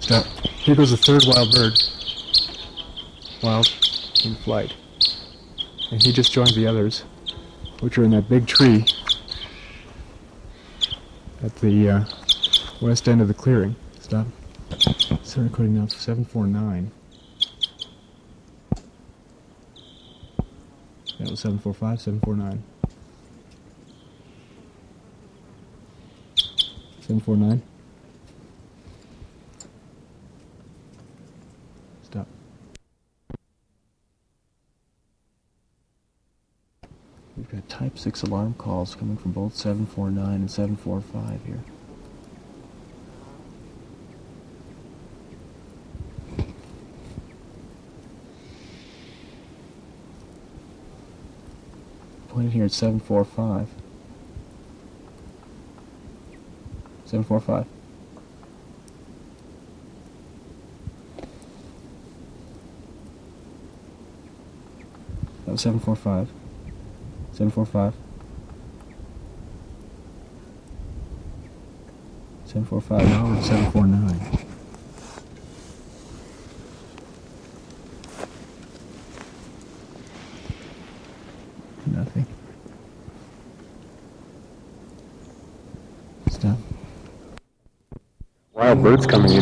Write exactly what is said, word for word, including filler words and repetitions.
Stop. Here goes the third wild bird. Wild in flight. And he just joined the others, which are in that big tree at the uh, west end of the clearing. Stop. Start recording now. seven four nine. That was seven four five, seven four nine. seven four nine. Stop. We've got type six alarm calls coming from both seven four nine and seven four five here. Pointed here at seven four five. seven four five. That was seven four five. seven four five. seven four five. Now we're at seven four nine. Nothing. Stop. Wild birds coming in.